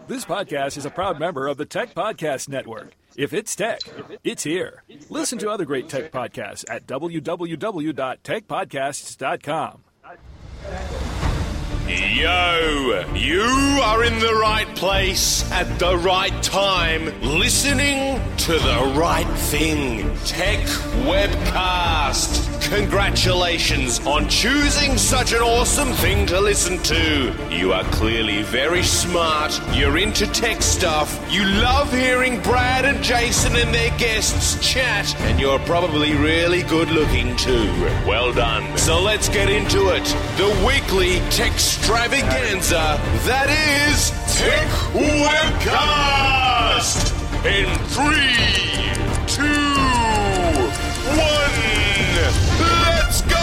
This podcast is a proud member of the Tech Podcast Network. If it's tech, it's here. Listen to other great tech podcasts at www.techpodcasts.com. Yo, you are in the right place at the right time, listening to the right thing. Tech Webcast. Congratulations on choosing such an awesome thing to listen to. You are clearly very smart, you're into tech stuff, you love hearing Brad and Jason and their guests chat, and you're probably really good looking too. Well done. So let's get into it. The weekly tech extravaganza that is Tech Webcast. In 3, 2, 1, let's go!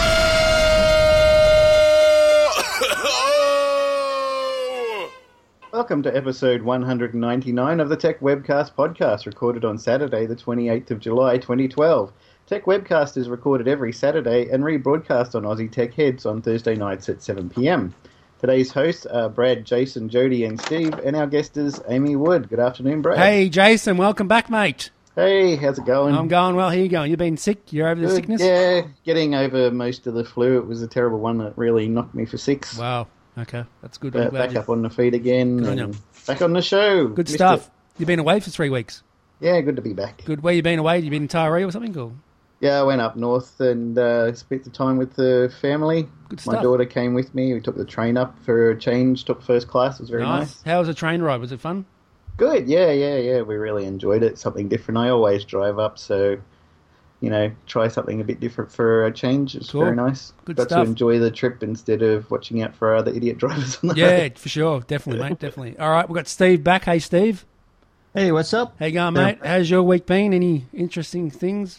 Welcome to episode 199 of the Tech Webcast podcast, recorded on Saturday, the 28th of July, 2012. Tech Webcast is recorded every Saturday and rebroadcast on Aussie Tech Heads on Thursday nights at 7 p.m. Today's hosts are Brad, Jason, Jody, and Steve, and our guest is Amy Wood. Good afternoon, Brad. Hey, Jason. Welcome back, mate. Hey, how's it going? I'm going well. How you going? You been sick? You're over the sickness? Yeah, getting over most of the flu. It was a terrible one that really knocked me for 6. Wow. Okay, that's good. But back up on the feet again. And back on the show. Good stuff. You've been away for 3 weeks. Yeah, good to be back. Good. Where you been away? You been in Taree or something? Or? Yeah, I went up north and spent the time with the family. Good stuff. My daughter came with me. We took the train up for a change, took first class. It was very nice. How was the train ride? Was it fun? Good, yeah. We really enjoyed it. Something different. I always drive up, so, try something a bit different for a change. It's very nice. Good Got stuff. to enjoy the trip instead of watching out for other idiot drivers on the road. Yeah, for sure. Definitely, mate. Definitely. All right, we've got Steve back. Hey, Steve. Hey, what's up? How you going, mate? How's your week been? Any interesting things?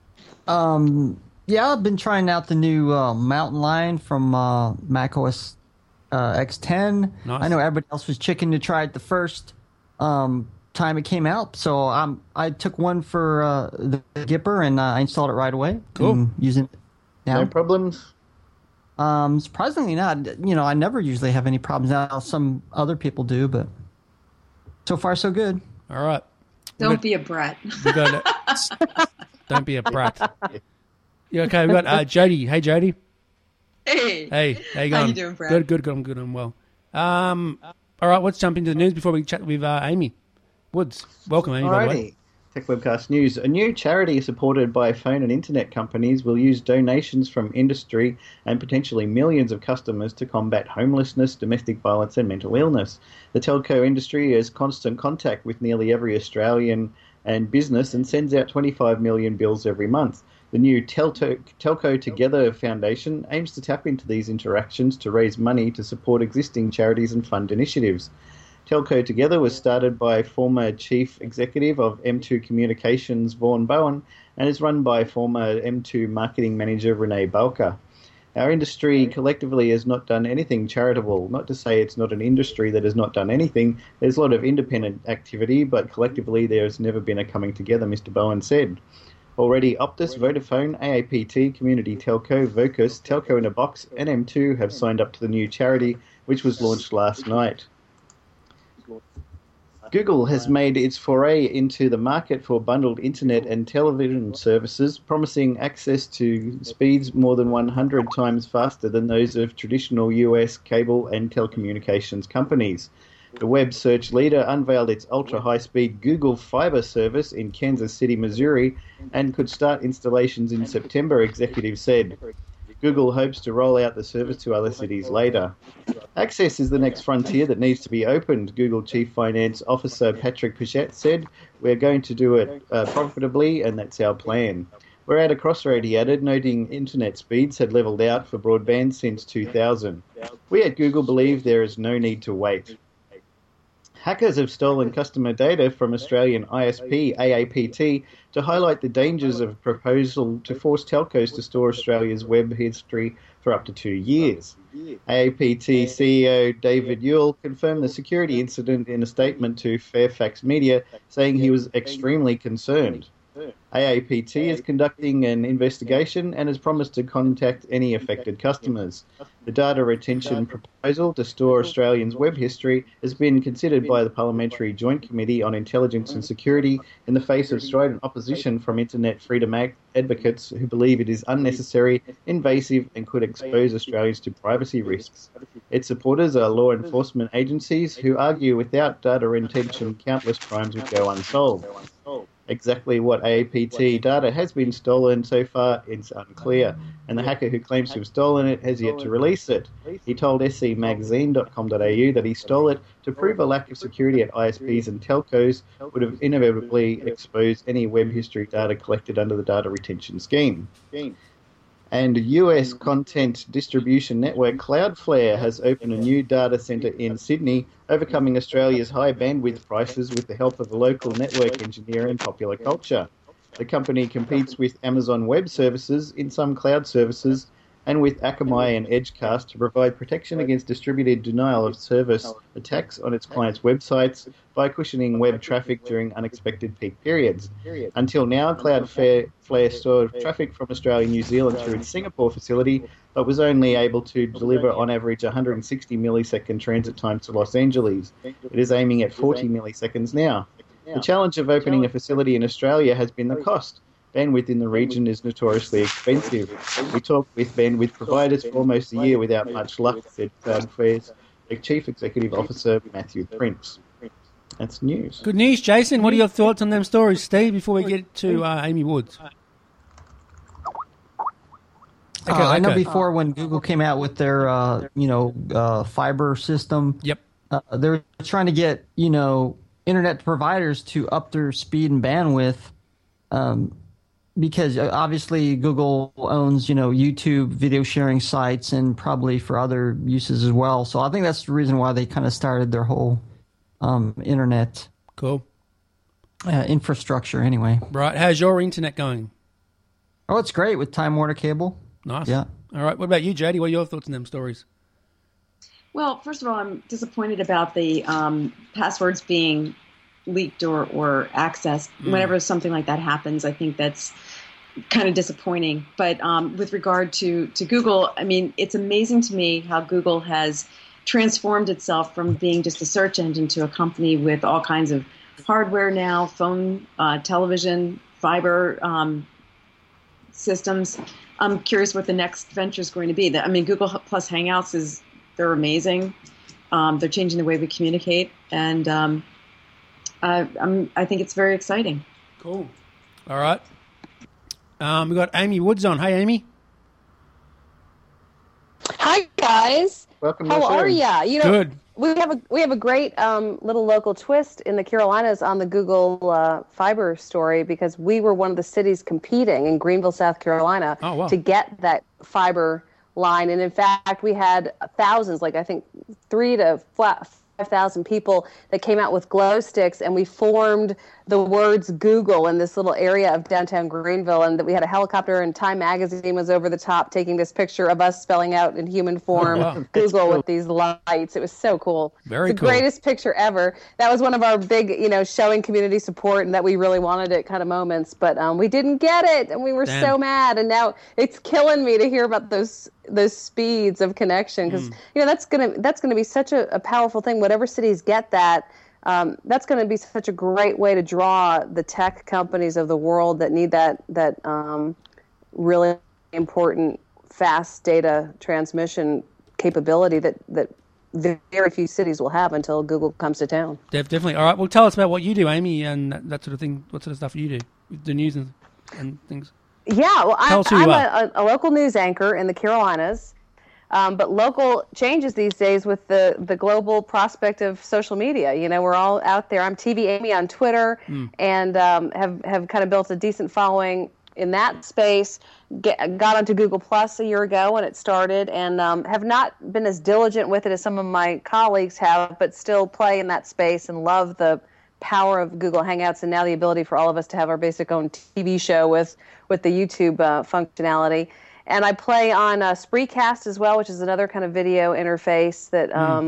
Yeah, I've been trying out the new Mountain Lion from macOS X10. Nice. I know everybody else was chicken to try it the first time it came out, so I took one for the Gipper and I installed it right away. Cool. And using it now. No problems? Surprisingly not. I never usually have any problems. Now some other people do, but so far so good. All right. Don't be a brat. Don't be a brat. Yeah, okay, we've got Jody. Hey, Jody. Hey. Hey, how you going? How you doing, Brad? Good. I'm good. I'm well. All right, let's jump into the news before we chat with Amy Woods. Welcome, Amy, by the way. Tech Webcast News. A new charity supported by phone and internet companies will use donations from industry and potentially millions of customers to combat homelessness, domestic violence and mental illness. The telco industry has constant contact with nearly every Australian and business and sends out 25 million bills every month. The new Telco Together Foundation aims to tap into these interactions to raise money to support existing charities and fund initiatives. Telco Together was started by former Chief Executive of M2 Communications, Vaughan Bowen, and is run by former M2 Marketing Manager, Renee Balker. Our industry collectively has not done anything charitable. Not to say it's not an industry that has not done anything. There's a lot of independent activity, but collectively there has never been a coming together, Mr. Bowen said. Already Optus, Vodafone, AAPT, Community Telco, Vocus, Telco in a Box, and M2 have signed up to the new charity, which was launched last night. Google has made its foray into the market for bundled internet and television services, promising access to speeds more than 100 times faster than those of traditional US cable and telecommunications companies. The web search leader unveiled its ultra-high-speed Google Fiber service in Kansas City, Missouri, and could start installations in September, executives said. Google hopes to roll out the service to other cities later. Access is the next frontier that needs to be opened, Google Chief Finance Officer Patrick Pichette said. We're going to do it profitably, and that's our plan. We're at a crossroad, he added, noting internet speeds had leveled out for broadband since 2000. We at Google believe there is no need to wait. Hackers have stolen customer data from Australian ISP AAPT to highlight the dangers of a proposal to force telcos to store Australia's web history for up to 2 years. AAPT CEO David Ewell confirmed the security incident in a statement to Fairfax Media, saying he was extremely concerned. AAPT is conducting an investigation and has promised to contact any affected customers. The data retention proposal to store Australians' web history has been considered by the Parliamentary Joint Committee on Intelligence and Security in the face of strident opposition from internet freedom advocates who believe it is unnecessary, invasive and could expose Australians to privacy risks. Its supporters are law enforcement agencies who argue without data retention countless crimes would go unsolved. Exactly what AAPT data has been stolen so far is unclear, and the hacker who claims to have stolen it has yet to release it. He told scmagazine.com.au that he stole it to prove a lack of security at ISPs and telcos would have inevitably exposed any web history data collected under the data retention scheme. And US content distribution network Cloudflare has opened a new data centre in Sydney, overcoming Australia's high bandwidth prices with the help of a local network engineer and popular culture. The company competes with Amazon Web Services in some cloud services and with Akamai and Edgecast to provide protection against distributed denial of service attacks on its clients' websites by cushioning web traffic during unexpected peak periods. Until now, Cloudflare stored traffic from Australia and New Zealand through its Singapore facility, but was only able to deliver on average 160 millisecond transit times to Los Angeles. It is aiming at 40 milliseconds now. The challenge of opening a facility in Australia has been the cost. Bandwidth in the region is notoriously expensive. We talked with bandwidth providers for almost a year without much luck, said Cloudflare's Chief Executive Officer Matthew Prince. That's news. Good news, Jason. What are your thoughts on them stories, Steve, before we get to Amy Woods? I know before when Google came out with their, fiber system, yep, they were trying to get, internet providers to up their speed and bandwidth, because obviously Google owns, YouTube video sharing sites and probably for other uses as well. So I think that's the reason why they kind of started their whole internet infrastructure anyway. Right. How's your internet going? Oh, it's great with Time Warner Cable. Nice. Yeah. All right. What about you, Jody? What are your thoughts on them stories? Well, first of all, I'm disappointed about the passwords being leaked or accessed. Whenever something like that happens, I think that's kind of disappointing. But with regard to Google, I mean, it's amazing to me how Google has transformed itself from being just a search engine to a company with all kinds of hardware now, phone, television, fiber systems. I'm curious what the next venture is going to be. I mean, Google Plus Hangouts they're amazing. They're changing the way we communicate, and I think it's very exciting. Cool. All right. We've got Amy Woods on. Hey, Amy. Hi, guys. Welcome. How are you? Good. We have a great little local twist in the Carolinas on the Google fiber story, because we were one of the cities competing in Greenville, South Carolina, to get that fiber line. And in fact, we had thousands, like I think 3,000 to 5,000 people that came out with glow sticks, and we formed the words Google in this little area of downtown Greenville, and that we had a helicopter, and Time Magazine was over the top taking this picture of us spelling out in human form Google with these lights. It was so cool. Very it's the greatest picture ever. That was one of our big, showing community support and that we really wanted it kind of moments, but we didn't get it, and we were so mad, and now it's killing me to hear about those speeds of connection, because that's gonna be such a powerful thing. Whatever cities get that, that's going to be such a great way to draw the tech companies of the world that need that really important fast data transmission capability that very few cities will have until Google comes to town. Definitely. All right. Well, tell us about what you do, Amy, and that sort of thing. What sort of stuff you do with the news and things? Yeah, well, I'm a local news anchor in the Carolinas. But local changes these days with the global prospect of social media. We're all out there. I'm TV Amy on Twitter, and have kind of built a decent following in that space. Got onto Google Plus a year ago when it started, and have not been as diligent with it as some of my colleagues have, but still play in that space and love the power of Google Hangouts, and now the ability for all of us to have our basic own TV show with the YouTube functionality. And I play on Spreecast as well, which is another kind of video interface that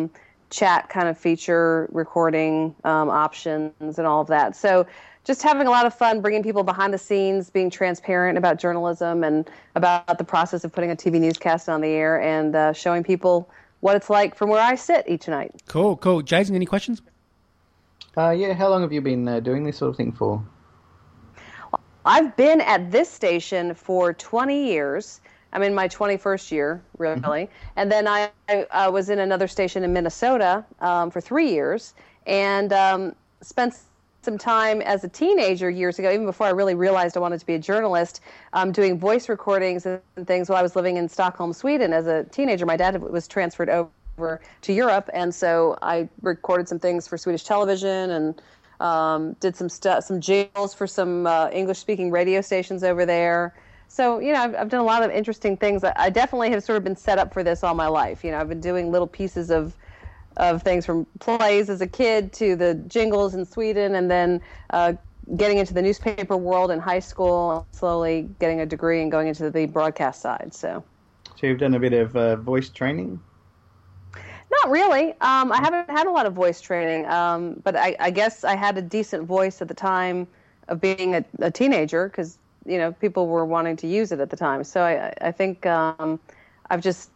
chat kind of feature, recording options, and all of that. So just having a lot of fun, bringing people behind the scenes, being transparent about journalism and about the process of putting a TV newscast on the air, and showing people what it's like from where I sit each night. Cool. Jason, any questions? Yeah, how long have you been doing this sort of thing for? I've been at this station for 20 years. I'm in my 21st year, really. Mm-hmm. And then I was in another station in Minnesota for 3 years, and spent some time as a teenager years ago, even before I really realized I wanted to be a journalist, doing voice recordings and things while I was living in Stockholm, Sweden. As a teenager, my dad was transferred over to Europe, and so I recorded some things for Swedish television and did some jingles for some English-speaking radio stations over there. So, I've done a lot of interesting things. I definitely have sort of been set up for this all my life. I've been doing little pieces of things from plays as a kid to the jingles in Sweden, and then getting into the newspaper world in high school, slowly getting a degree and going into the broadcast side. So you've done a bit of voice training? Not really. I haven't had a lot of voice training, but I guess I had a decent voice at the time of being a teenager because, people were wanting to use it at the time. So I think I've just,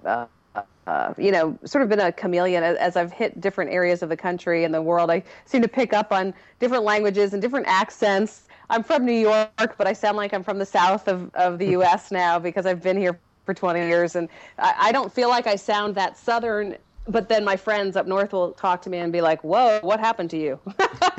sort of been a chameleon as I've hit different areas of the country and the world. I seem to pick up on different languages and different accents. I'm from New York, but I sound like I'm from the south of the U.S. now because I've been here for 20 years, and I don't feel like I sound that Southern. But then my friends up north will talk to me and be like, "Whoa, what happened to you?"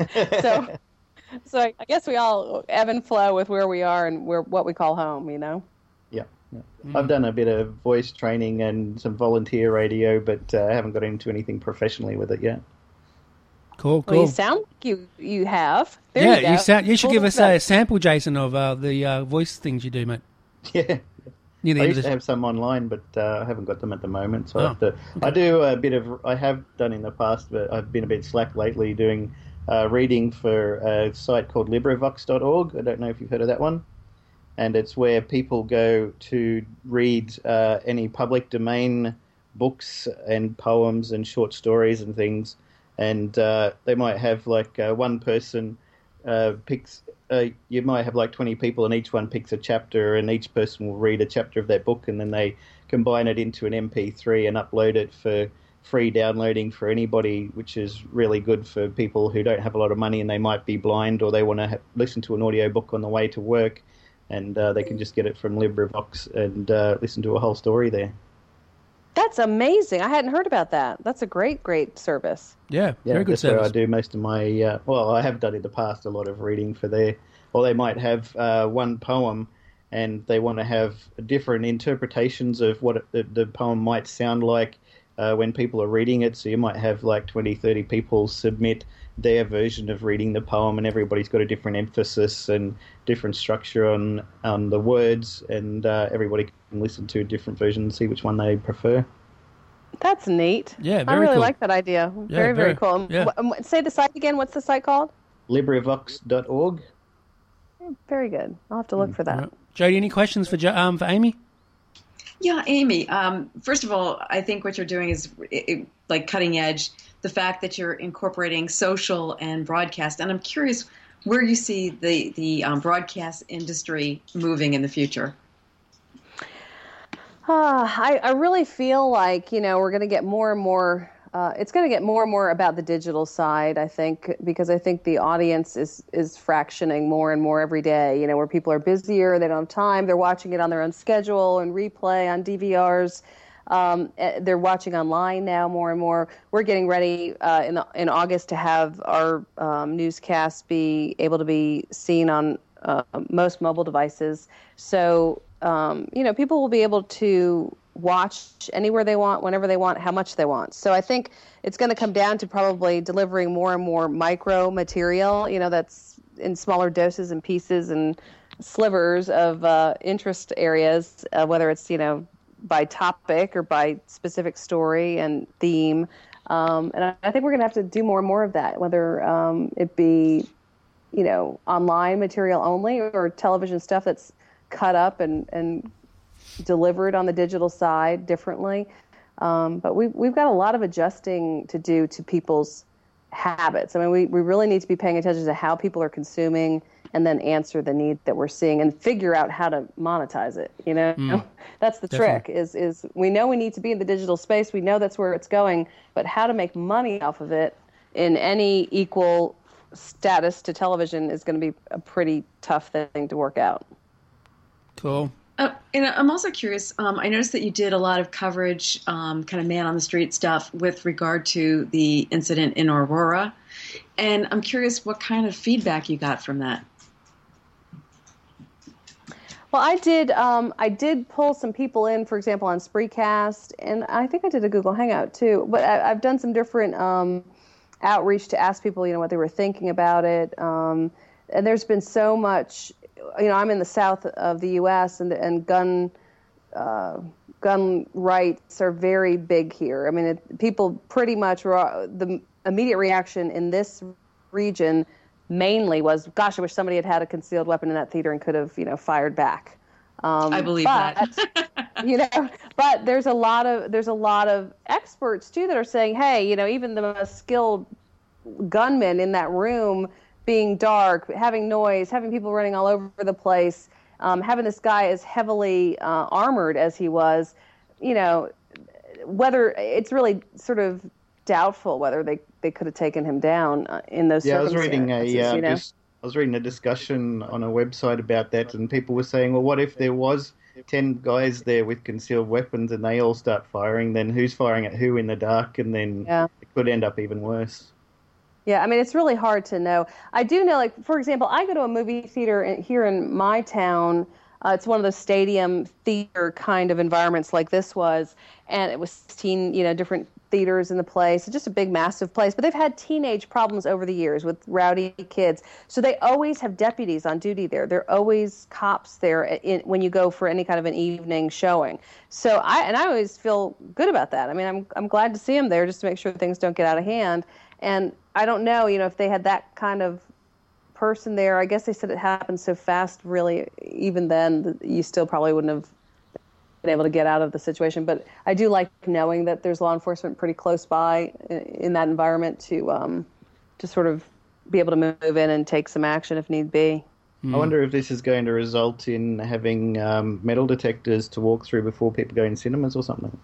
So I guess we all ebb and flow with where we are and what we call home, Yeah. I've done a bit of voice training and some volunteer radio, but I haven't got into anything professionally with it yet. Cool. Well, you sound like you have. There you go. You should give us a sample, Jason, of the voice things you do, mate. Yeah. I used to have some online, but I haven't got them at the moment. So Okay. I do a bit of. I have done in the past, but I've been a bit slack lately doing reading for a site called LibriVox.org. I don't know if you've heard of that one. And it's where people go to read any public domain books and poems and short stories and things. And they might have one person picks. You might have 20 people, and each one picks a chapter, and each person will read a chapter of that book, and then they combine it into an MP3 and upload it for free downloading for anybody, which is really good for people who don't have a lot of money and they might be blind, or they want to listen to an audiobook on the way to work, and they can just get it from LibriVox and listen to a whole story there. That's amazing. I hadn't heard about that. That's a great service. Yeah, very good that's service. Where I do most of my, I have done in the past a lot of reading for there. Or they might have one poem and they want to have different interpretations of what the poem might sound like when people are reading it. So you might have 20, 30 people submit their version of reading the poem, and everybody's got a different emphasis and different structure on the words, and everybody can listen to a different version and see which one they prefer. That's neat. Yeah, very cool. I really like that idea. Yeah, very cool. Yeah. Say the site again. What's the site called? LibriVox.org. Very good. I'll have to look for that. Right. Jody, any questions for Amy? Yeah, Amy. First of all, I think what you're doing is cutting edge. The fact that you're incorporating social and broadcast, and I'm curious where you see the broadcast industry moving in the future. I really feel like we're going to get more and more. It's going to get more and more about the digital side, I think, because I think the audience is fractioning more and more every day. Where people are busier, they don't have time, they're watching it on their own schedule and replay on DVRs. They're watching online now more and more. We're getting ready in August to have our newscasts be able to be seen on most mobile devices. So, people will be able to watch anywhere they want, whenever they want, how much they want. So I think it's going to come down to probably delivering more and more micro material, that's in smaller doses and pieces and slivers of interest areas, whether it's, by topic or by specific story and theme. And I think we're going to have to do more and more of that, whether it be, online material only or television stuff that's cut up and delivered on the digital side differently. But we've got a lot of adjusting to do to people's habits. I mean, we really need to be paying attention to how people are consuming and then answer the need that we're seeing and figure out how to monetize it. That's the trick is we know we need to be in the digital space. We know that's where it's going, but how to make money off of it in any equal status to television is going to be a pretty tough thing to work out. Cool. And I'm also curious, I noticed that you did a lot of coverage, kind of man-on-the-street stuff with regard to the incident in Aurora. And I'm curious what kind of feedback you got from that. Well, I did pull some people in, for example, on Spreecast, and I think I did a Google Hangout too. But I've done some different outreach to ask people, what they were thinking about it. And there's been so much... I'm in the south of the U.S. and gun rights are very big here. I mean, people pretty much the immediate reaction in this region mainly was, "Gosh, I wish somebody had a concealed weapon in that theater and could have, fired back." I believe that. But there's a lot of experts too that are saying, "Hey, even the most skilled gunman in that room." Being dark, having noise, having people running all over the place, having this guy as heavily armored as he was, whether it's really sort of doubtful whether they could have taken him down in those circumstances. I was reading a discussion on a website about that, and people were saying, well, what if there was 10 guys there with concealed weapons and they all start firing? Then who's firing at who in the dark? And then it could end up even worse. Yeah, I mean, it's really hard to know. I do know, like, for example, I go to a movie theater here in my town. It's one of those stadium theater kind of environments like this was, and it was 16, different theaters in the place. It's just a big, massive place. But they've had teenage problems over the years with rowdy kids. So they always have deputies on duty there. There are always cops there when you go for any kind of an evening showing. So I always feel good about that. I mean, I'm glad to see them there just to make sure things don't get out of hand. And I don't know, if they had that kind of person there. I guess they said it happened so fast, really, even then, you still probably wouldn't have been able to get out of the situation. But I do like knowing that there's law enforcement pretty close by in that environment to sort of be able to move in and take some action if need be. I wonder if this is going to result in having metal detectors to walk through before people go in cinemas or something.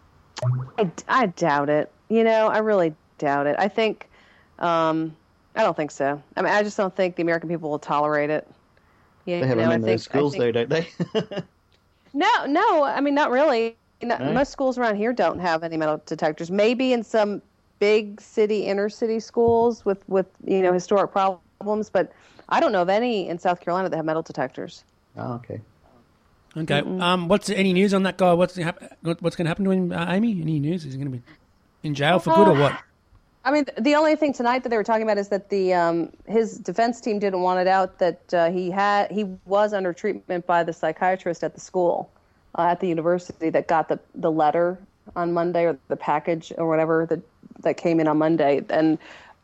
I doubt it. I really doubt it. I think, I don't think so. I mean, I just don't think the American people will tolerate it. They have them in their schools, though, don't they? No. I mean, not really. No. Most schools around here don't have any metal detectors. Maybe in some big city, inner city schools with historic problems, but I don't know of any in South Carolina that have metal detectors. Oh, okay. Okay. What's any news on that guy? What's going to happen to him, Amy? Any news? Is he going to be in jail for good or what? I mean, the only thing tonight that they were talking about is that his defense team didn't want it out that he was under treatment by the psychiatrist at the school, at the university that got the letter on Monday, or the package or whatever that came in on Monday. And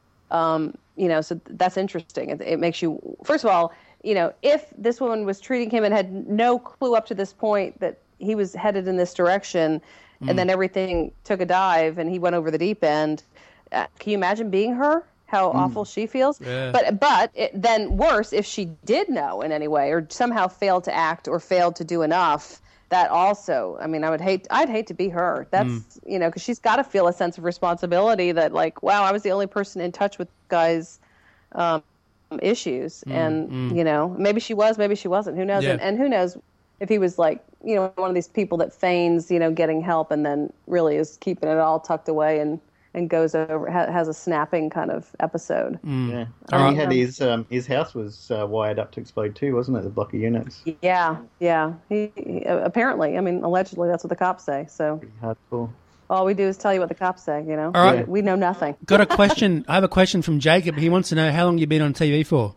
so that's interesting. It makes you, first of all, if this woman was treating him and had no clue up to this point that he was headed in this direction, and then everything took a dive and he went over the deep end. Can you imagine being her? How awful she feels? Yeah. But then worse, if she did know in any way or somehow failed to act or failed to do enough, that also, I mean, I'd hate to be her. That's, because she's got to feel a sense of responsibility that, like, wow, I was the only person in touch with guys' issues. And, maybe she was, maybe she wasn't. Who knows? Yeah. And who knows if he was like, one of these people that feigns, getting help and then really is keeping it all tucked away and goes over, has a snapping kind of episode. Yeah. He had his house was wired up to explode too, wasn't it? The block of units. Yeah. He apparently, I mean, allegedly, that's what the cops say. So pretty hardcore. All we do is tell you what the cops say. All right. We know nothing. Got a question. I have a question from Jacob. He wants to know how long you've been on TV for.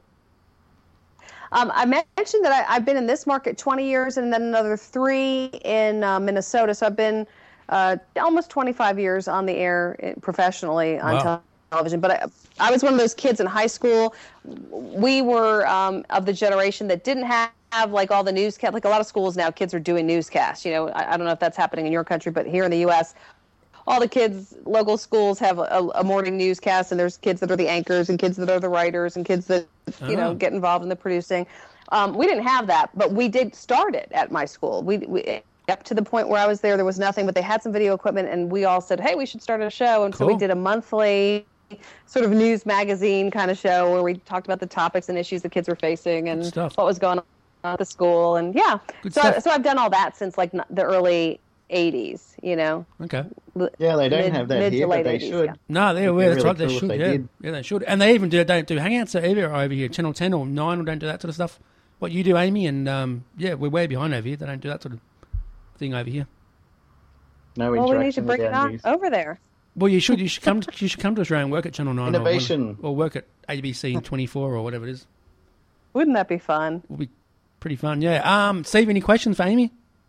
I mentioned that I've been in this market 20 years and then another 3 in Minnesota. So I've been almost 25 years on the air professionally on television. But I was one of those kids in high school. We were of the generation that didn't have like all the newscasts. Like a lot of schools now, kids are doing newscasts. I don't know if that's happening in your country, but here in the U.S., all the kids, local schools have a morning newscast, and there's kids that are the anchors and kids that are the writers and kids that, get involved in the producing. We didn't have that, but we did start it at my school. We up to the point where I was there was nothing, but they had some video equipment, and we all said, hey, we should start a show. And so we did a monthly sort of news magazine kind of show where we talked about the topics and issues the kids were facing and what was going on at the school. And so I've done all that since like the early 80s, Okay. Yeah, they don't have that here, but they 80s, should. Yeah. No, that's right. They should. Yeah, they should. And they even don't do Hangouts over here, Channel 10 or 9 don't do that sort of stuff. What you do, Amy, and we're way behind over here. They don't do that sort of thing over here. No interaction. Well, we need to bring it on over there. Well, you should come to Australia and work at Channel 9 Innovation. or work at ABC 24 or whatever it is. Wouldn't that be fun? It would be pretty fun. Yeah. Steve, any questions for Amy?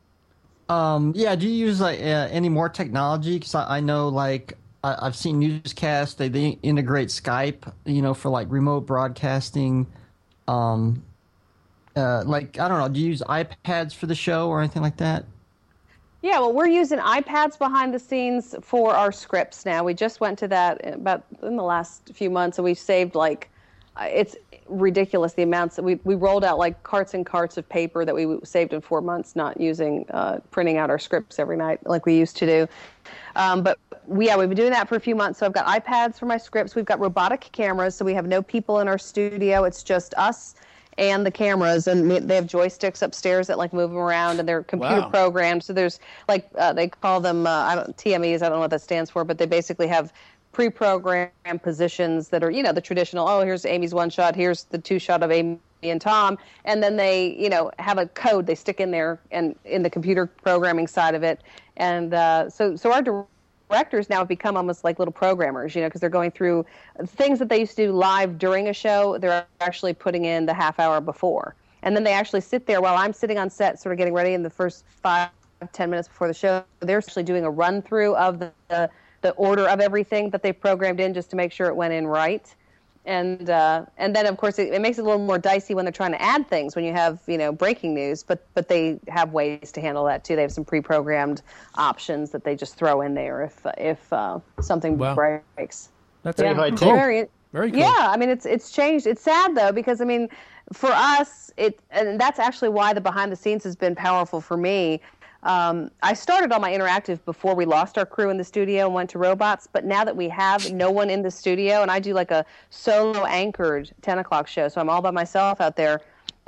Do you use any more technology? Because I know, like, I've seen newscasts, they integrate Skype, for like remote broadcasting. I don't know, do you use iPads for the show or anything like that? Yeah, well, we're using iPads behind the scenes for our scripts now. We just went to that about in the last few months, and we've saved it's ridiculous the amounts that we rolled out like carts and carts of paper that we saved in 4 months, not using printing out our scripts every night like we used to do. But we've been doing that for a few months. So I've got iPads for my scripts. We've got robotic cameras, so we have no people in our studio. It's just us and the cameras, and they have joysticks upstairs that like move them around, and they're computer programmed. So there's like they call them TMEs. I don't know what that stands for, but they basically have pre-programmed positions that are, the traditional, here's Amy's one shot, here's the two shot of Amy and Tom, and then they, have a code they stick in there and in the computer programming side of it. And so our directors now have become almost like little programmers, because they're going through things that they used to do live during a show, they're actually putting in the half hour before. And then they actually sit there while I'm sitting on set, sort of getting ready in the first 5-10 minutes before the show. They're actually doing a run-through of the order of everything that they programmed in just to make sure it went in right. And then, of course, it makes it a little more dicey when they're trying to add things when you have, breaking news. But they have ways to handle that, too. They have some pre-programmed options that they just throw in there if something breaks. That's very cool. Very cool. Yeah, I mean, it's changed. It's sad, though, because, I mean, for us, and that's actually why the behind the scenes has been powerful for me. I started on my interactive before we lost our crew in the studio and went to robots, but now that we have no one in the studio, and I do like a solo anchored 10 o'clock show, so I'm all by myself out there,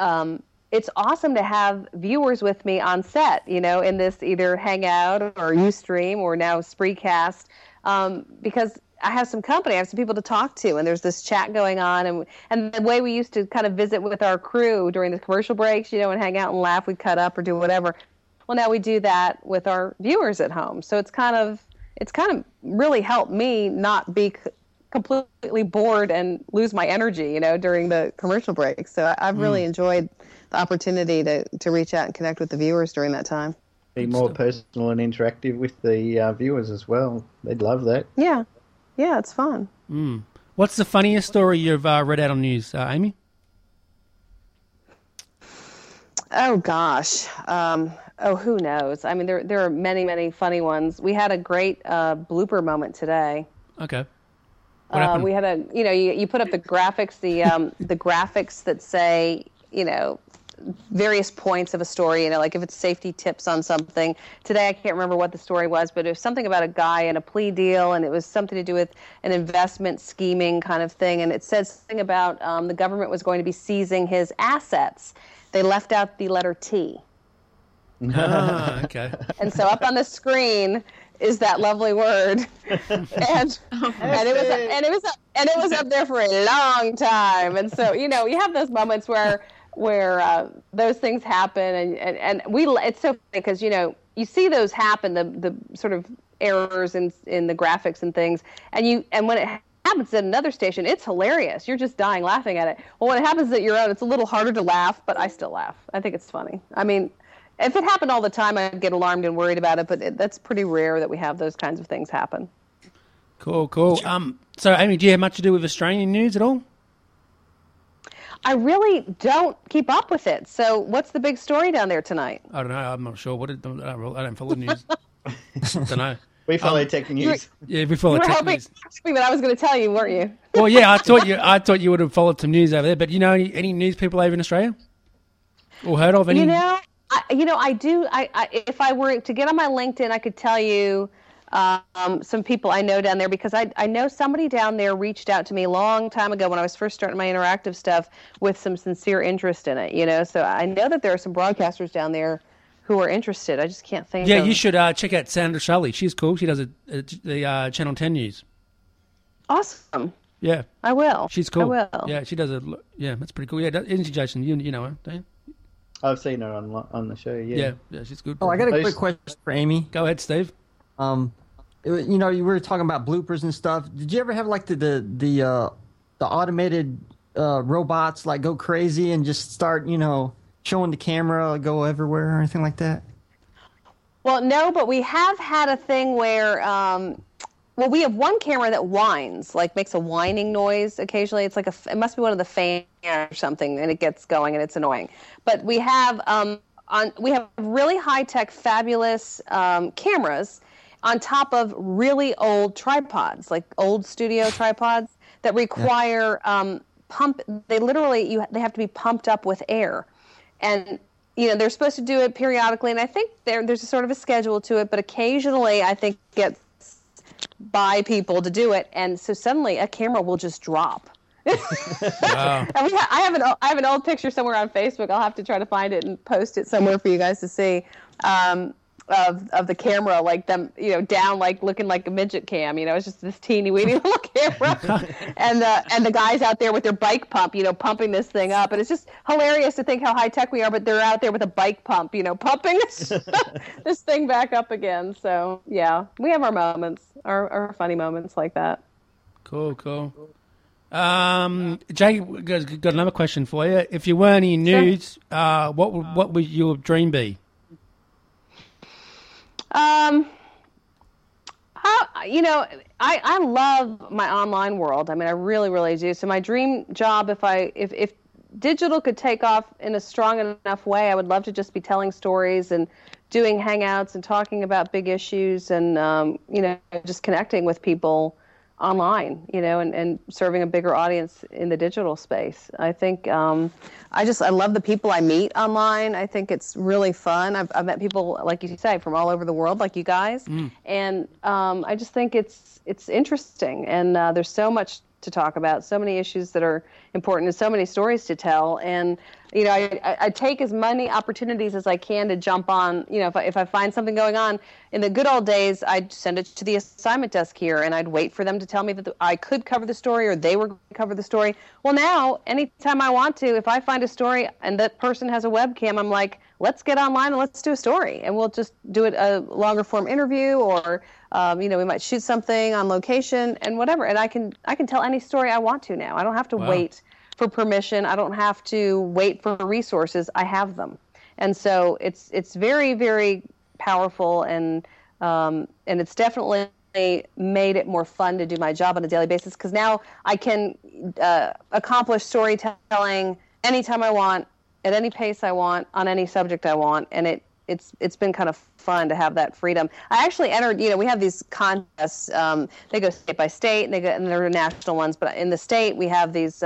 it's awesome to have viewers with me on set, in this either Hangout or Ustream or now Spreecast, because I have some company, I have some people to talk to, and there's this chat going on, and the way we used to kind of visit with our crew during the commercial breaks, and hang out and laugh, we'd cut up or do whatever. Well, now we do that with our viewers at home. So it's kind of really helped me not be completely bored and lose my energy, during the commercial break. So I've really enjoyed the opportunity to reach out and connect with the viewers during that time. Be more personal and interactive with the viewers as well. They'd love that. Yeah, it's fun. What's the funniest story you've read out on news, Amy? Oh gosh. Who knows? I mean, there are many, many funny ones. We had a great blooper moment today. Okay. What happened? We had you put up the graphics, the graphics that say, various points of a story, like if it's safety tips on something. Today, I can't remember what the story was, but it was something about a guy in a plea deal, and it was something to do with an investment scheming kind of thing. And it said something about the government was going to be seizing his assets. They left out the letter T. Okay. And so up on the screen is that lovely word, and it was up there for a long time. And so you have those moments where those things happen, and it's so funny because you see those happen, the sort of errors in the graphics and things, and when it happens at another station, it's hilarious. You're just dying laughing at it. Well, when it happens at your own, it's a little harder to laugh, but I still laugh. I think it's funny. I mean, if it happened all the time, I'd get alarmed and worried about it, but that's pretty rare that we have those kinds of things happen. Cool. So, Amy, do you have much to do with Australian news at all? I really don't keep up with it. So what's the big story down there tonight? I don't know. I'm not sure. I don't follow the news. Don't know. We follow tech news. Yeah, we follow tech news. You were hoping that I was going to tell you, weren't you? Well, yeah, I thought you would have followed some news over there. But you know, any news people over in Australia, or heard of any? I do. If I were to get on my LinkedIn, I could tell you some people I know down there, because I know somebody down there reached out to me a long time ago when I was first starting my interactive stuff with some sincere interest in it. You know, so I know that there are some broadcasters down there who are interested. I just can't think. Yeah, you should check out Sandra Shelley. She's cool. She does the Channel 10 news. Awesome. Yeah, I will. She's cool. I will. Yeah, she does it. Yeah, that's pretty cool. Yeah, isn't she, Jason? You know her, don't you? I've seen her on the show. Yeah, she's good. Oh, I got a quick question for Amy. Go ahead, Steve. You were talking about bloopers and stuff. Did you ever have like the automated robots like go crazy and just start showing the camera go everywhere or anything like that? Well, no, but we have had a thing where we have one camera that whines, like makes a whining noise occasionally. It's like it must be one of the fans or something, and it gets going and it's annoying. But we have we have really high-tech, fabulous cameras on top of really old tripods, like old studio tripods that require pump. They literally they have to be pumped up with air, and they're supposed to do it periodically. And I think there's a sort of a schedule to it, but occasionally I think gets by people to do it, and so suddenly a camera will just drop. Wow. And I have an old picture somewhere on Facebook. I'll have to try to find it and post it somewhere for you guys to see. Of the camera, like them, down, like looking like a midget cam. It's just this teeny weeny little camera, and the guys out there with their bike pump, pumping this thing up, and it's just hilarious to think how high tech we are. But they're out there with a bike pump, pumping this thing back up again. So yeah, we have our moments, our funny moments like that. Cool. Jay, got another question for you. If you weren't in news, what would your dream be? I love my online world. I mean, I really, really do. So my dream job, if digital could take off in a strong enough way, I would love to just be telling stories and doing hangouts and talking about big issues and, just connecting with people online, and serving a bigger audience in the digital space. I think I love the people I meet online. I think it's really fun. I've met people, like you say, from all over the world, like you guys, and I just think it's interesting, and there's so much to talk about, so many issues that are important, and so many stories to tell, and I take as many opportunities as I can to jump on. If I find something going on, in the good old days, I'd send it to the assignment desk here, and I'd wait for them to tell me that I could cover the story or they were going to cover the story. Well, now, anytime I want to, if I find a story and that person has a webcam, I'm like, let's get online and let's do a story, and we'll just do it a longer form interview, or we might shoot something on location and whatever. And I can tell any story I want to now. I don't have to wait for permission. I don't have to wait for resources. I have them. And so it's very, very powerful, and it's definitely made it more fun to do my job on a daily basis, because now I can accomplish storytelling anytime I want, at any pace I want, on any subject I want, and it's been kind of fun to have that freedom. I actually entered, we have these contests. They go state by state, and there are national ones, but in the state we have these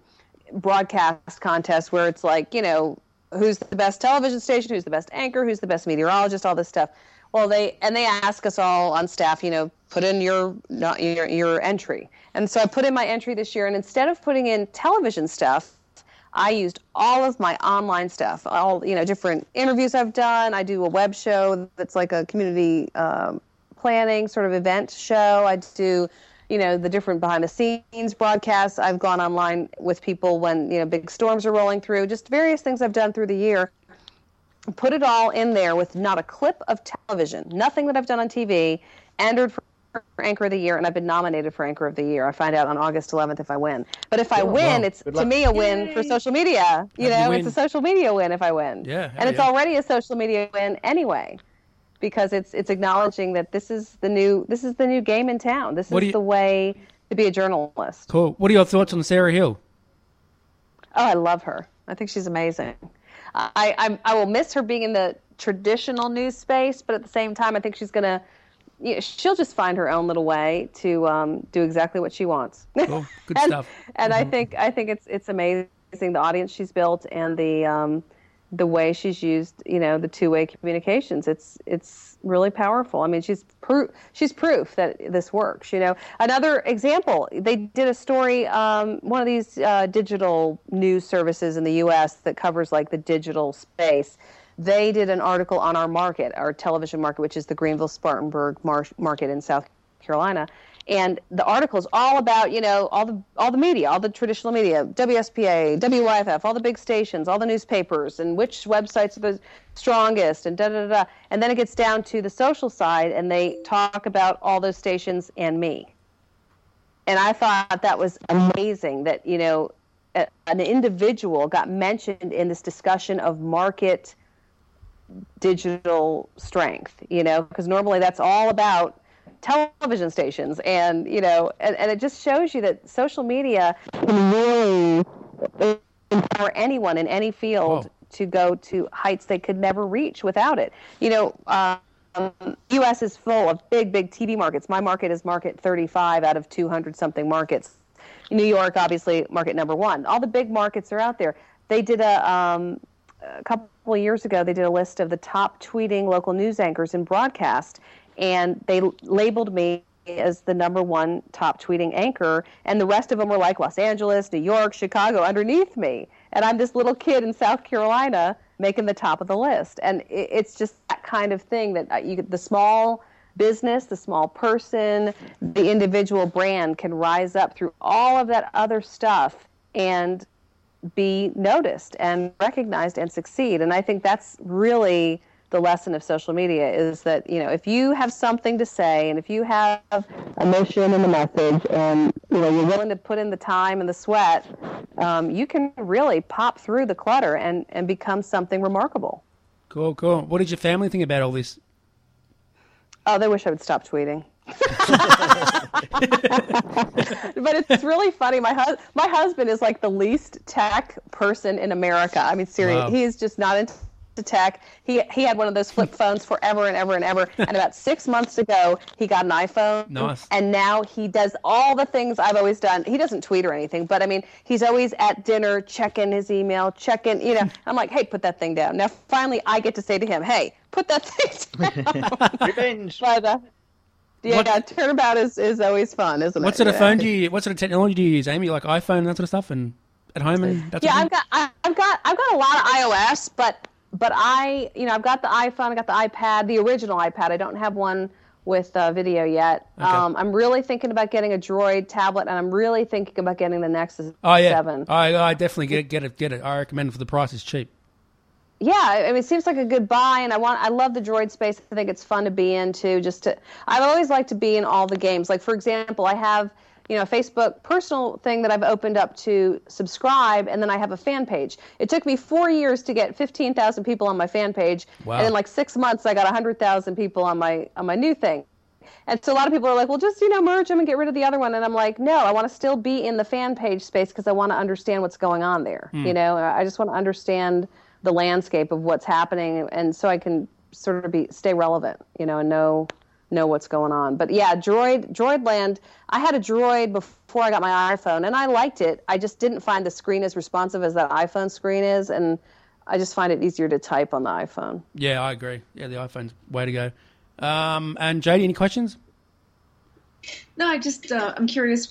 broadcast contests where it's like, who's the best television station, who's the best anchor, who's the best meteorologist, all this stuff. Well, they ask us all on staff, put in your entry. And so I put in my entry this year, and instead of putting in television stuff, I used all of my online stuff, all different interviews I've done. I do a web show that's like a community planning sort of event show. I do the different behind-the-scenes broadcasts. I've gone online with people when, big storms are rolling through, just various things I've done through the year. Put it all in there with not a clip of television, nothing that I've done on TV, entered for Anchor of the Year, and I've been nominated for Anchor of the Year. I find out on August 11th if I win. But if I win, it's, to me, a win for social media. It's a social media win if I win. Yeah, and it's already a social media win anyway, because it's acknowledging that this is the new game in town. This is the way to be a journalist. Cool. What are your thoughts on Sarah Hill? Oh, I love her. I think she's amazing. I will miss her being in the traditional news space, but at the same time, I think she's going to she'll just find her own little way to do exactly what she wants. Cool. Good stuff. And I think it's amazing, the audience she's built and the way she's used, the two-way communications. It's really powerful. I mean, she's proof that this works. Another example, they did a story, one of these digital news services in the U.S. that covers like the digital space. They did an article on our market, our television market, which is the Greenville-Spartanburg market in South Carolina. And the article is all about, all the media, all the traditional media, WSPA, WYFF, all the big stations, all the newspapers, and which websites are the strongest, and da-da-da-da. And then it gets down to the social side, and they talk about all those stations and me. And I thought that was amazing that, an individual got mentioned in this discussion of market digital strength, because normally that's all about television stations, and and it just shows you that social media can really empower anyone in any field to go to heights they could never reach without it. U.S. is full of big TV markets. My market is market 35 out of 200 something markets. New York, obviously, market number 1. All the big markets are out there. They did a couple of years ago, they did a list of the top tweeting local news anchors in broadcast, and they labeled me as the number 1 top tweeting anchor, and the rest of them were like Los Angeles, New York, Chicago underneath me. And I'm this little kid in South Carolina making the top of the list. And it's just that kind of thing that the small business, the small person, the individual brand can rise up through all of that other stuff and be noticed and recognized and succeed. And I think that's really the lesson of social media, is that, if you have something to say and if you have a mission and a message and, you're willing to put in the time and the sweat, you can really pop through the clutter and become something remarkable. Cool. What did your family think about all this? Oh, they wish I would stop tweeting. But it's really funny. My husband is like the least tech person in America. I mean, seriously, wow. He's just not into tech. He had one of those flip phones forever and ever and ever. And about 6 months ago, he got an iPhone. Nice. And now he does all the things I've always done. He doesn't tweet or anything, but I mean, he's always at dinner, checking his email, checking, I'm like, hey, put that thing down. Now, finally, I get to say to him, hey, put that thing down. Revenge. But, turnabout is always fun, isn't it? What sort of phone do you? What sort of technology do you use, Amy? Like iPhone and that sort of stuff, and at home and that sort of thing? I've got a lot of iOS, but I've got the iPhone, I got the iPad, the original iPad. I don't have one with video yet. Okay. I'm really thinking about getting a Droid tablet, and I'm really thinking about getting the Nexus 7. I definitely get it. I recommend it for the price. It's cheap. Yeah, I mean, it seems like a good buy, and I love the Droid space. I think it's fun to be into. I've always liked to be in all the games. Like, for example, I have, a Facebook personal thing that I've opened up to subscribe, and then I have a fan page. It took me 4 years to get 15,000 people on my fan page, wow. And in like 6 months, I got 100,000 people on my new thing. And so a lot of people are like, well, just, merge them and get rid of the other one. And I'm like, no, I want to still be in the fan page space because I want to understand what's going on there. I just want to understand the landscape of what's happening, and so I can sort of stay relevant, and know what's going on. But yeah, Droidland, I had a Droid before I got my iPhone, and I liked it. I just didn't find the screen as responsive as that iPhone screen is, and I just find it easier to type on the iPhone. Yeah, I agree. Yeah, the iPhone's way to go. And Jodie, any questions? No, I'm curious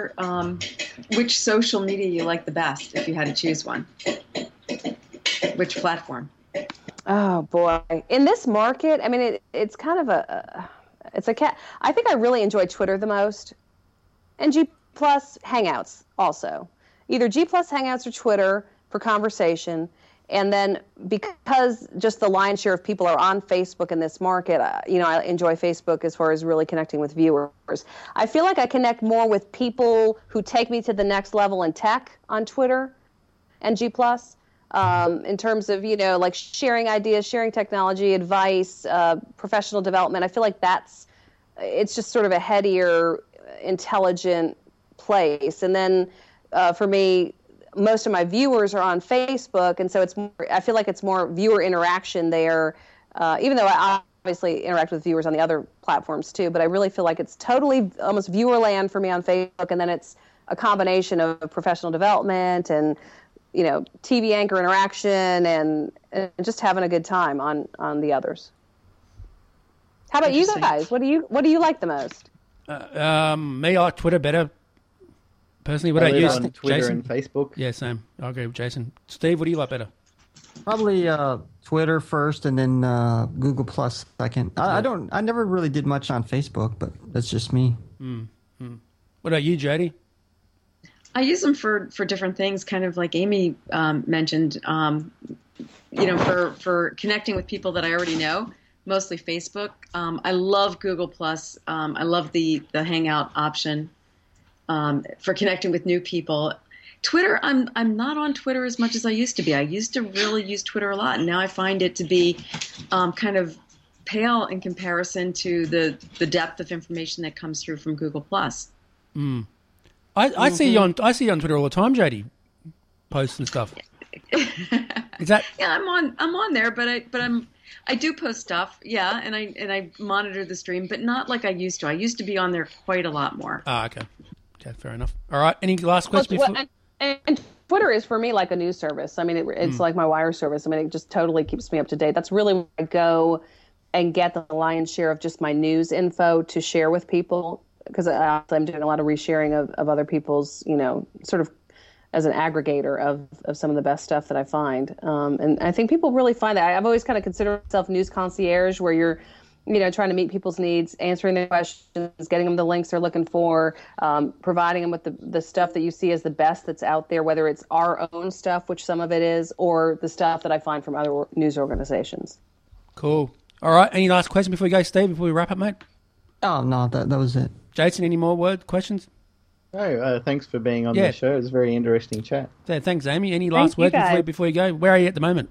which social media you like the best, if you had to choose one. Which platform? Oh boy! In this market, I mean, it's kind of I think I really enjoy Twitter the most, and G+ Hangouts also. Either G+ Hangouts or Twitter for conversation, and then because just the lion's share of people are on Facebook in this market, I enjoy Facebook as far as really connecting with viewers. I feel like I connect more with people who take me to the next level in tech on Twitter and G+. In terms of, like sharing ideas, sharing technology, advice, professional development. I feel like it's just sort of a headier, intelligent place. And then for me, most of my viewers are on Facebook, and so I feel like it's more viewer interaction there, even though I obviously interact with viewers on the other platforms too, but I really feel like it's totally almost viewer land for me on Facebook, and then it's a combination of professional development and, you know, TV anchor interaction and just having a good time on the others. How about you guys? What do you like the most? Me, I like Twitter better. Personally, what I use on Twitter Jason? and Facebook. Yeah, same. I agree with Jason. Steve, what do you like better? Probably Twitter first, and then Google Plus second. I never really did much on Facebook, but that's just me. What about you, Jody? I use them for different things, kind of like Amy mentioned. You know, for connecting with people that I already know, mostly Facebook. I love Google Plus. I love the Hangout option for connecting with new people. Twitter, I'm not on Twitter as much as I used to be. I used to really use Twitter a lot, and now I find it to be kind of pale in comparison to the depth of information that comes through from Google Plus. I see you on Twitter all the time, Jody, posts and stuff. Is that? Yeah, I'm on there, but I do post stuff, yeah, and I monitor the stream, but not like I used to. I used to be on there quite a lot more. Okay, fair enough. All right, any last questions? And Twitter is for me like a news service. I mean, it's like my wire service. I mean, it just totally keeps me up to date. That's really where I go and get the lion's share of just my news info to share with people, because I'm doing a lot of resharing of other people's, you know, sort of as an aggregator of some of the best stuff that I find. And I think people really find that. I've always kind of considered myself news concierge, where you're, you know, trying to meet people's needs, answering their questions, getting them the links they're looking for, providing them with the stuff that you see as the best that's out there, whether it's our own stuff, which some of it is, or the stuff that I find from other news organizations. Cool. All right. Any last question before we go, Steve, before we wrap up, mate? Oh, no, that was it. Jason, any more questions? No, thanks for being on the show. It was a very interesting chat. Yeah, thanks, Amy. Any last words before you go? Where are you at the moment?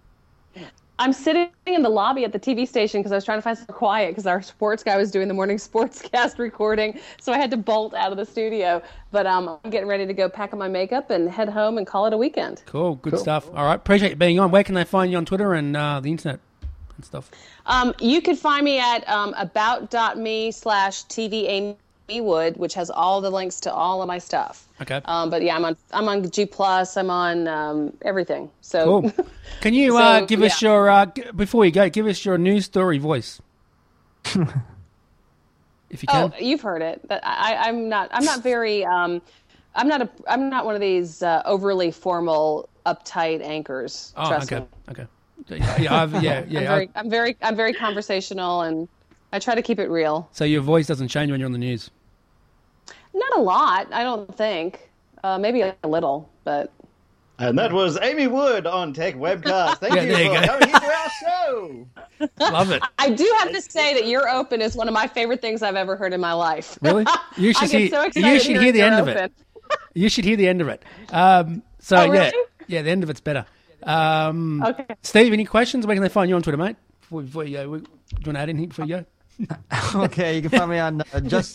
I'm sitting in the lobby at the TV station because I was trying to find some quiet because our sports guy was doing the morning sportscast recording, so I had to bolt out of the studio. But I'm getting ready to go pack up my makeup and head home and call it a weekend. Cool, good stuff. All right, appreciate you being on. Where can they find you on Twitter and the internet and stuff? You could find me at about.me/TV Amy Wood, which has all the links to all of my stuff. Okay. But yeah, I'm on G+, I'm on everything. So cool. Can you give us your before you go, give us your news story voice, if you can? Oh, you've heard it. I'm not very. I'm not one of these overly formal, uptight anchors. Trust me. Okay. Yeah. I'm very conversational, and I try to keep it real. So your voice doesn't change when you're on the news? Not a lot, I don't think. Maybe a little, but... And that was Amy Wood on Tech Webcast. Thank you for coming into our show. Love it. I do have to say that You're Open is one of my favorite things I've ever heard in my life. Really? You should hear the end of it. You should hear the end of it. Really? Yeah, the end of it's better. Okay. Steve, any questions? Where can they find you on Twitter, mate? Before you go, do you want to add anything before you go? Okay, you can find me on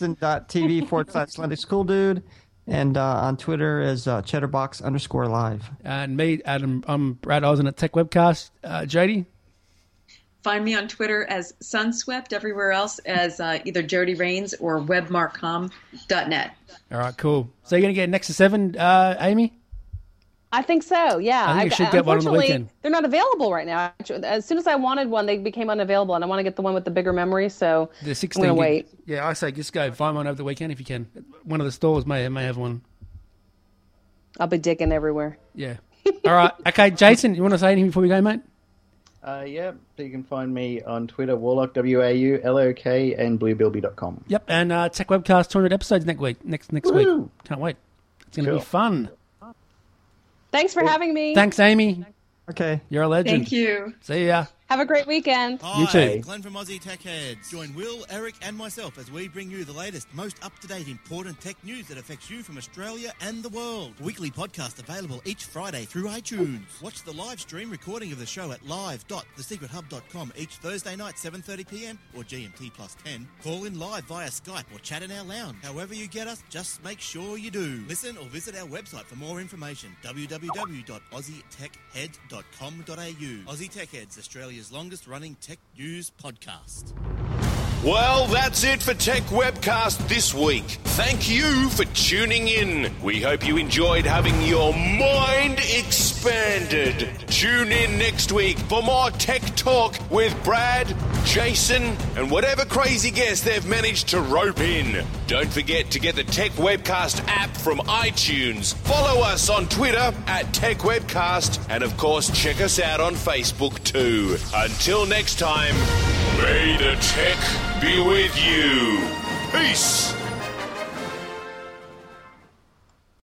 justin.tv/SlendixCoolDude, and on Twitter as Cheddarbox_live. And me, Adam, I'm Brad Ozen at Tech Webcast. JD? Find me on Twitter as Sunswept, everywhere else as either Jody Rains or webmarcom.net. All right, cool. So you're going to get Nexus 7, Amy? I think so, yeah. I think you should get one on the weekend. They're not available right now. As soon as I wanted one, they became unavailable, and I want to get the one with the bigger memory, so the 16 I'm going to wait. Yeah, I say just go find one over the weekend if you can. One of the stores may have one. I'll be digging everywhere. Yeah. All right. Okay, Jason, you want to say anything before we go, mate? Yeah, you can find me on Twitter, Warlock, WAU, LOK, and bluebilby.com. Yep, and Tech Webcast 200 episodes next week. Next week. Can't wait. It's going to be fun. Thanks for having me. Thanks, Amy. Okay. You're a legend. Thank you. See ya. Have a great weekend. Hi, you too. Glenn from Aussie Tech Heads. Join Will, Eric and myself as we bring you the latest, most up-to-date, important tech news that affects you from Australia and the world. Weekly podcast available each Friday through iTunes. Watch the live stream recording of the show at live.thesecrethub.com each Thursday night, 7:30pm or GMT +10. Call in live via Skype or chat in our lounge. However you get us, just make sure you do. Listen or visit our website for more information, www.aussietechheads.com.au. Aussie Tech Heads, Australia Australia's longest-running tech news podcast. Well, that's it for Tech Webcast this week. Thank you for tuning in. We hope you enjoyed having your mind expanded. Tune in next week for more tech talk with Brad, Jason, and whatever crazy guest they've managed to rope in. Don't forget to get the Tech Webcast app from iTunes. Follow us on Twitter at Tech Webcast, and of course check us out on Facebook too. Until next time, may the tech be with you. Peace.